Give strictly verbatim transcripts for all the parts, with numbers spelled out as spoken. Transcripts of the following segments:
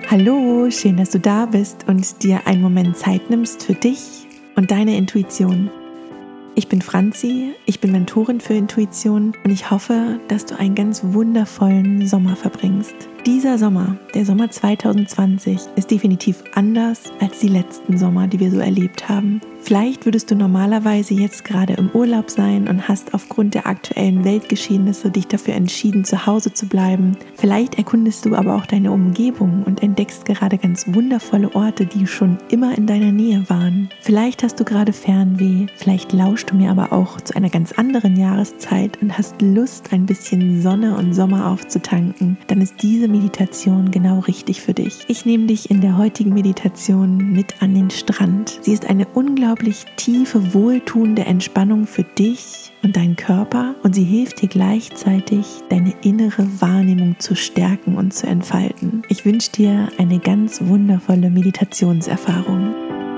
Hallo, schön, dass du da bist und dir einen Moment Zeit nimmst für dich und deine Intuition. Ich bin Franzi, ich bin Mentorin für Intuition und ich hoffe, dass du einen ganz wundervollen Sommer verbringst. Dieser Sommer, der Sommer zwanzig zwanzig, ist definitiv anders als die letzten Sommer, die wir so erlebt haben. Vielleicht würdest du normalerweise jetzt gerade im Urlaub sein und hast aufgrund der aktuellen Weltgeschehnisse dich dafür entschieden, zu Hause zu bleiben. Vielleicht erkundest du aber auch deine Umgebung und entdeckst gerade ganz wundervolle Orte, die schon immer in deiner Nähe waren. Vielleicht hast du gerade Fernweh, vielleicht lauschst du mir aber auch zu einer ganz anderen Jahreszeit und hast Lust, ein bisschen Sonne und Sommer aufzutanken. Dann ist diese Meditation genau richtig für dich. Ich nehme dich in der heutigen Meditation mit an den Strand. Sie ist eine unglaublich tiefe, wohltuende Entspannung für dich und deinen Körper und sie hilft dir gleichzeitig, deine innere Wahrnehmung zu stärken und zu entfalten. Ich wünsche dir eine ganz wundervolle Meditationserfahrung.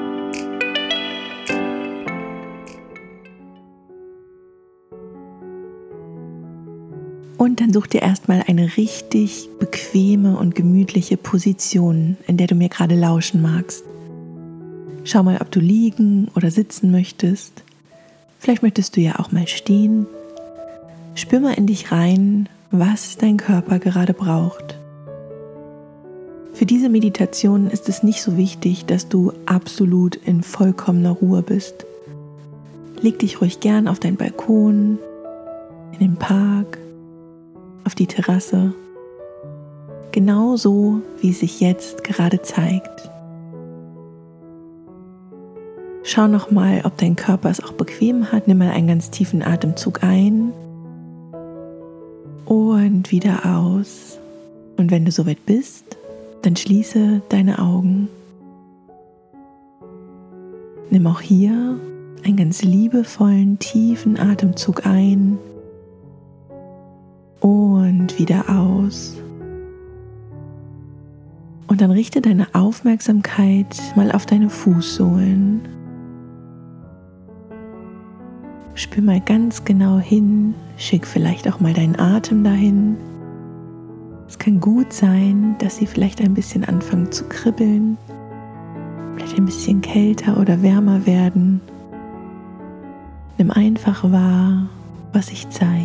Und dann such dir erstmal eine richtig bequeme und gemütliche Position, in der du mir gerade lauschen magst. Schau mal, ob du liegen oder sitzen möchtest. Vielleicht möchtest du ja auch mal stehen. Spür mal in dich rein, was dein Körper gerade braucht. Für diese Meditation ist es nicht so wichtig, dass du absolut in vollkommener Ruhe bist. Leg dich ruhig gern auf deinen Balkon, in den Park, auf die Terrasse, genau so, wie es sich jetzt gerade zeigt. Schau nochmal, ob dein Körper es auch bequem hat. Nimm mal einen ganz tiefen Atemzug ein und wieder aus. Und wenn du soweit bist, dann schließe deine Augen. Nimm auch hier einen ganz liebevollen, tiefen Atemzug ein und wieder aus. Und dann richte deine Aufmerksamkeit mal auf deine Fußsohlen. Spür mal ganz genau hin, schick vielleicht auch mal deinen Atem dahin. Es kann gut sein, dass sie vielleicht ein bisschen anfangen zu kribbeln, vielleicht ein bisschen kälter oder wärmer werden. Nimm einfach wahr, was sich zeigt.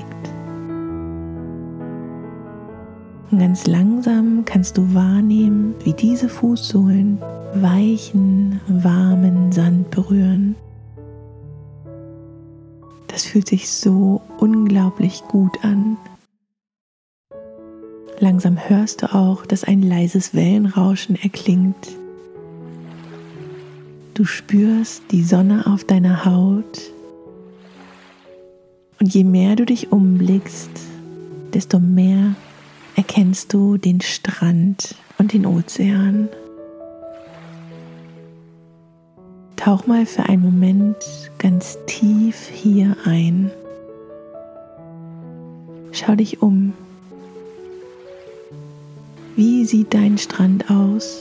Und ganz langsam kannst du wahrnehmen, wie diese Fußsohlen weichen, warmen Sand berühren. Das fühlt sich so unglaublich gut an. Langsam hörst du auch, dass ein leises Wellenrauschen erklingt. Du spürst die Sonne auf deiner Haut. Und je mehr du dich umblickst, desto mehr erkennst du den Strand und den Ozean. Tauch mal für einen Moment ganz tief hier ein. Schau dich um. Wie sieht dein Strand aus?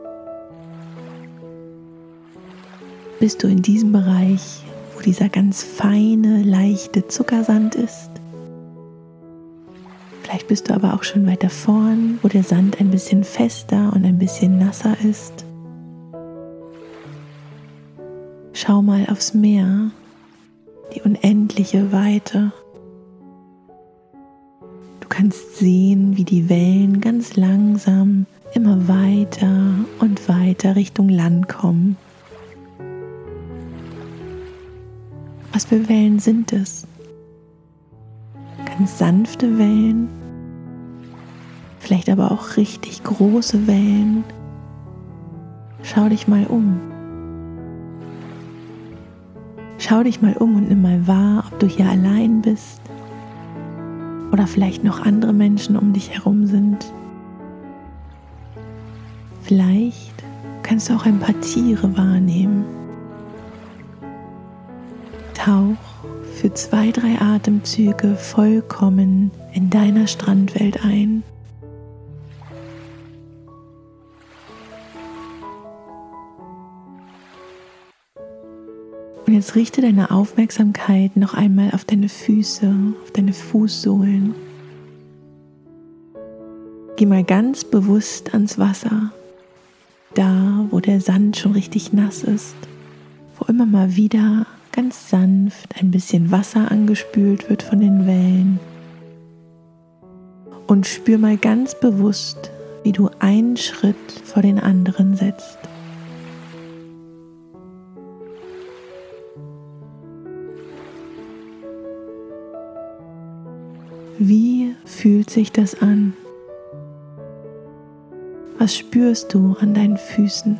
Bist du in diesem Bereich, wo dieser ganz feine, leichte Zuckersand ist? Vielleicht bist du aber auch schon weiter vorn, wo der Sand ein bisschen fester und ein bisschen nasser ist. Schau mal aufs Meer, die unendliche Weite. Du kannst sehen, wie die Wellen ganz langsam immer weiter und weiter Richtung Land kommen. Was für Wellen sind es? Ganz sanfte Wellen, vielleicht aber auch richtig große Wellen. Schau dich mal um. Schau dich mal um und nimm mal wahr, ob du hier allein bist oder vielleicht noch andere Menschen um dich herum sind. Vielleicht kannst du auch ein paar Tiere wahrnehmen. Tauch für zwei, drei Atemzüge vollkommen in deiner Strandwelt ein. Und jetzt richte deine Aufmerksamkeit noch einmal auf deine Füße, auf deine Fußsohlen. Geh mal ganz bewusst ans Wasser. da, wo der Sand schon richtig nass ist, wo immer mal wieder ganz sanft ein bisschen Wasser angespült wird von den Wellen. Und spür mal ganz bewusst, wie du einen Schritt vor den anderen setzt. Wie fühlt sich das an? Was spürst du an deinen Füßen?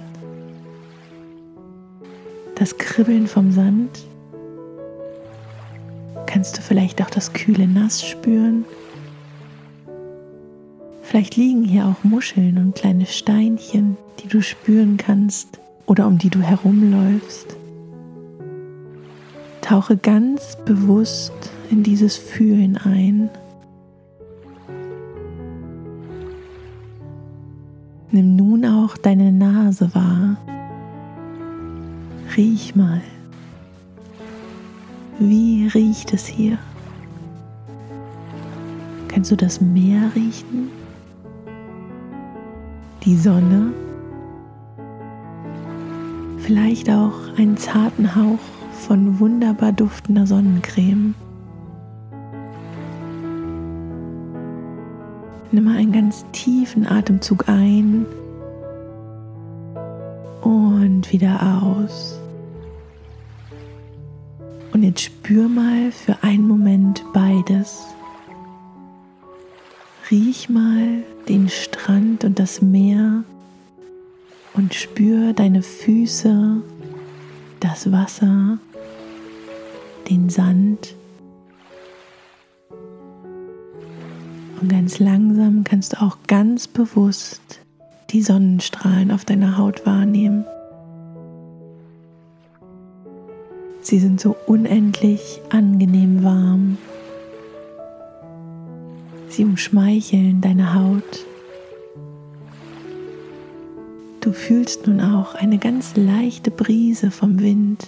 Das Kribbeln vom Sand? Kannst du vielleicht auch das kühle Nass spüren? Vielleicht liegen hier auch Muscheln und kleine Steinchen, die du spüren kannst oder um die du herumläufst. Tauche ganz bewusst in dieses Fühlen ein. Nimm nun auch deine Nase wahr. Riech mal. Wie riecht es hier? Kannst du das Meer riechen? Die Sonne? Vielleicht auch einen zarten Hauch von wunderbar duftender Sonnencreme. Nimm mal einen ganz tiefen Atemzug ein und wieder aus. Und jetzt spür mal für einen Moment beides. Riech mal den Strand und das Meer und spür deine Füße, das Wasser, den Sand. Und ganz langsam kannst du auch ganz bewusst die Sonnenstrahlen auf deiner Haut wahrnehmen. Sie sind so unendlich angenehm warm. Sie umschmeicheln deine Haut. Du fühlst nun auch eine ganz leichte Brise vom Wind.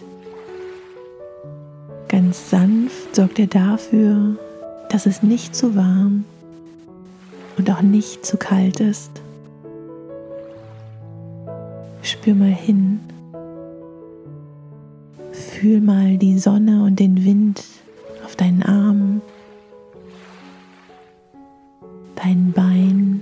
Ganz sanft sorgt er dafür, dass es nicht zu warm und auch nicht zu kalt ist. Spür mal hin. Fühl mal die Sonne und den Wind auf deinen Armen, deinen Beinen,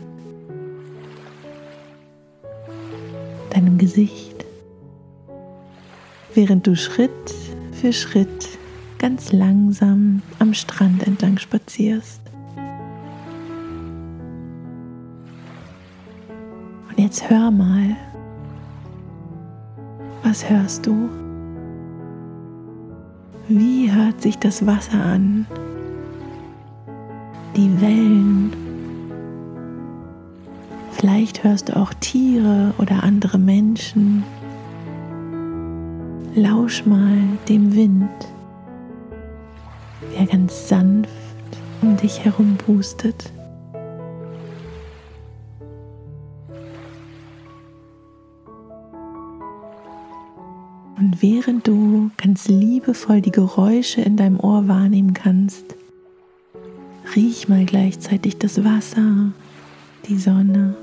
deinem Gesicht, während du Schritt für Schritt ganz langsam am Strand entlang spazierst. Und jetzt hör mal. Was hörst du? Wie hört sich das Wasser an? Die Wellen. Vielleicht hörst du auch Tiere oder andere Menschen. Lausch mal dem Wind, der ganz sanft um dich herum pustet. Und während du ganz liebevoll die Geräusche in deinem Ohr wahrnehmen kannst, riech mal gleichzeitig das Wasser, die Sonne.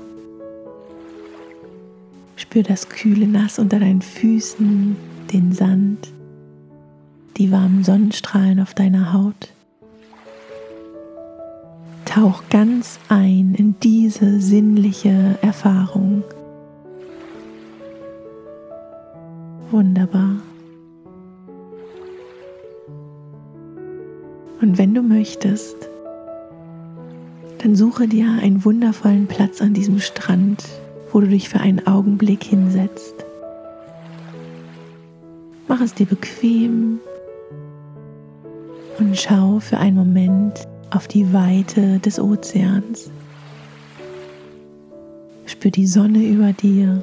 Spür das kühle Nass unter deinen Füßen, den Sand, die warmen Sonnenstrahlen auf deiner Haut. Tauch ganz ein in diese sinnliche Erfahrung. Wunderbar. Und wenn du möchtest, dann suche dir einen wundervollen Platz an diesem Strand, wo du dich für einen Augenblick hinsetzt. Mach es dir bequem und schau für einen Moment auf die Weite des Ozeans. Spür die Sonne über dir,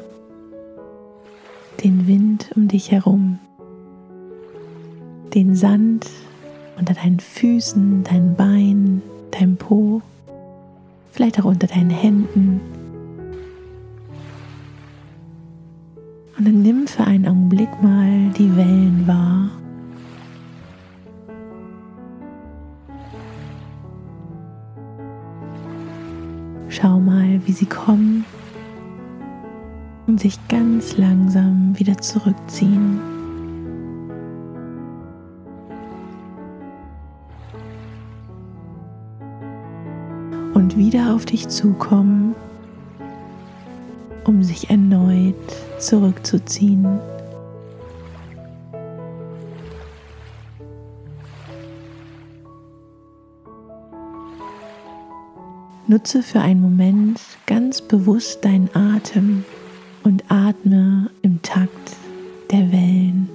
den Wind um dich herum, den Sand unter deinen Füßen, deinen Beinen, deinem Po, vielleicht auch unter deinen Händen. Und dann nimm für einen Augenblick mal die Wellen wahr. Schau mal, wie sie kommen und sich ganz langsam wieder zurückziehen. Und wieder auf dich zukommen, um sich erneut zurückzuziehen. Nutze für einen Moment ganz bewusst deinen Atem und atme im Takt der Wellen.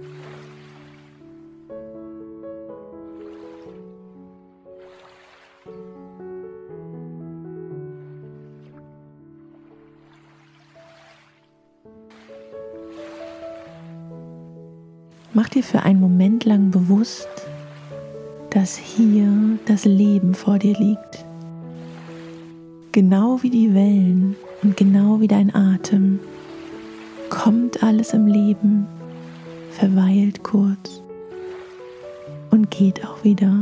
Mach dir für einen Moment lang bewusst, dass hier das Leben vor dir liegt. Genau wie die Wellen und genau wie dein Atem kommt alles im Leben, verweilt kurz und geht auch wieder.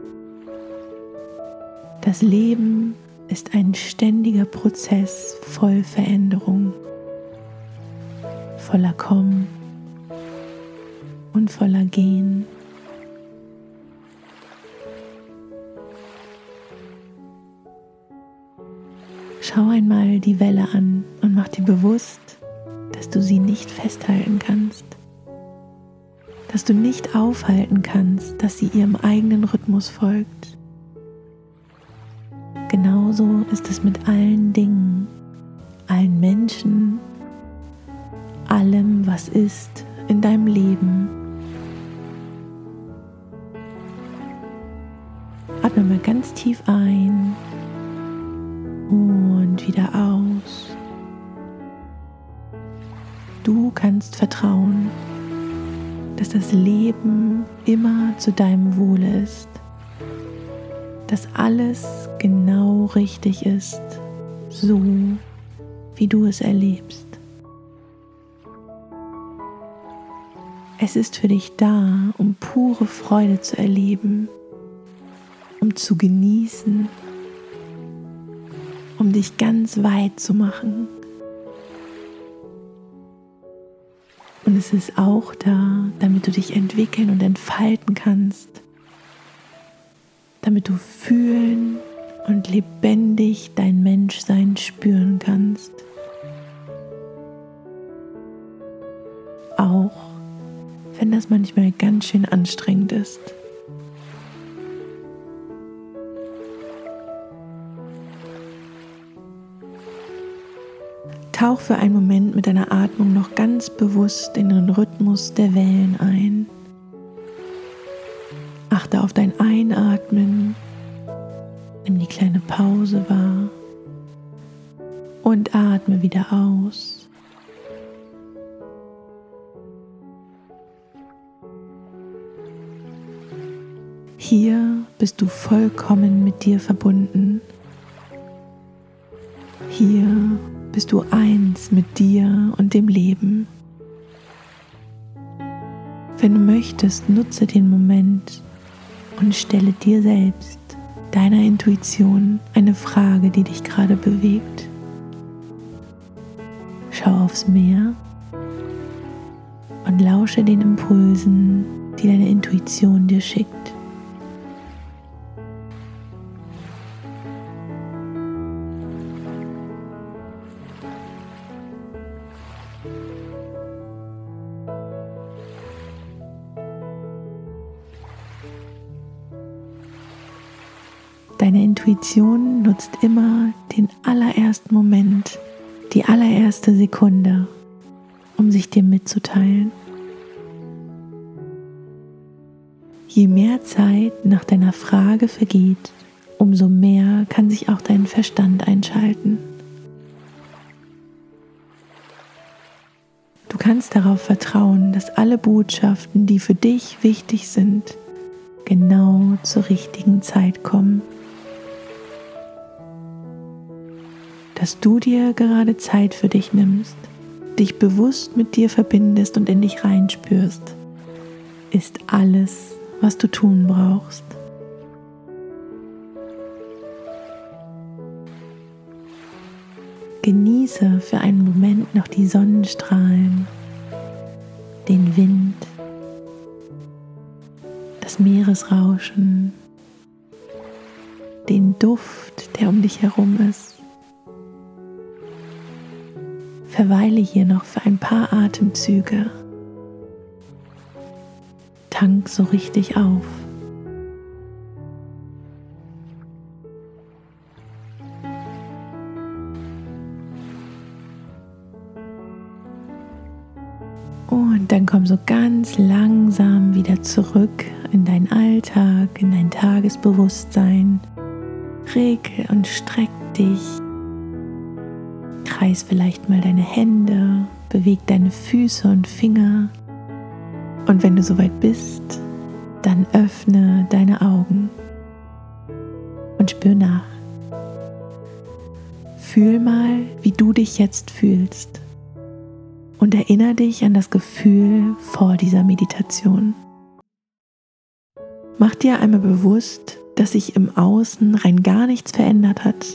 Das Leben ist ein ständiger Prozess voll Veränderung, voller Kommen und voller Gehen. Schau einmal die Welle an und mach dir bewusst, dass du sie nicht festhalten kannst, dass du nicht aufhalten kannst, dass sie ihrem eigenen Rhythmus folgt. Genauso ist es mit allen Dingen, allen Menschen, allem, was ist in deinem Leben. Atme mal ganz tief ein und wieder aus. Du kannst vertrauen, dass das Leben immer zu deinem Wohle ist, dass alles genau richtig ist, so wie du es erlebst. Es ist für dich da, um pure Freude zu erleben, um zu genießen, um dich ganz weit zu machen. Und es ist auch da, damit du dich entwickeln und entfalten kannst, damit du fühlen und lebendig dein Menschsein spüren kannst. Auch wenn das manchmal ganz schön anstrengend ist. Tauch für einen Moment mit deiner Atmung noch ganz bewusst in den Rhythmus der Wellen ein. Achte auf dein Einatmen, nimm die kleine Pause wahr und atme wieder aus. Hier bist du vollkommen mit dir verbunden. Hier bist du eins mit dir und dem Leben. Wenn du möchtest, nutze den Moment und stelle dir selbst, deiner Intuition, eine Frage, die dich gerade bewegt. Schau aufs Meer und lausche den Impulsen, die deine Intuition dir schickt. Deine Intuition nutzt immer den allerersten Moment, die allererste Sekunde, um sich dir mitzuteilen. Je mehr Zeit nach deiner Frage vergeht, umso mehr kann sich auch dein Verstand einschalten. Du kannst darauf vertrauen, dass alle Botschaften, die für dich wichtig sind, genau zur richtigen Zeit kommen. Dass du dir gerade Zeit für dich nimmst, dich bewusst mit dir verbindest und in dich reinspürst, ist alles, was du tun brauchst. Genieße genieße für einen Moment noch die Sonnenstrahlen, den Wind, das Meeresrauschen, den Duft, der um dich herum ist. Verweile hier noch für ein paar Atemzüge. Tank so richtig auf. Und dann komm so ganz langsam wieder zurück in deinen Alltag, in dein Tagesbewusstsein. Regel und streck dich. Kreis vielleicht mal deine Hände, beweg deine Füße und Finger. Und wenn du soweit bist, dann öffne deine Augen und spür nach. Fühl mal, wie du dich jetzt fühlst. Und erinnere dich an das Gefühl vor dieser Meditation. Mach dir einmal bewusst, dass sich im Außen rein gar nichts verändert hat.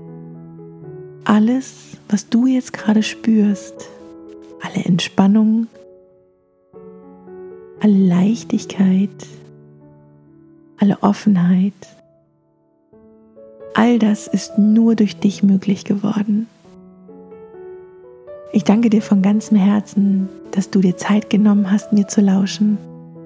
Alles, was du jetzt gerade spürst, alle Entspannung, alle Leichtigkeit, alle Offenheit, all das ist nur durch dich möglich geworden. Ich danke dir von ganzem Herzen, dass du dir Zeit genommen hast, mir zu lauschen.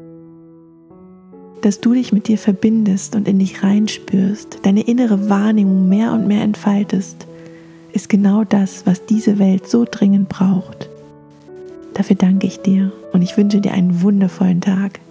Dass du dich mit dir verbindest und in dich reinspürst, deine innere Wahrnehmung mehr und mehr entfaltest, ist genau das, was diese Welt so dringend braucht. Dafür danke ich dir und ich wünsche dir einen wundervollen Tag.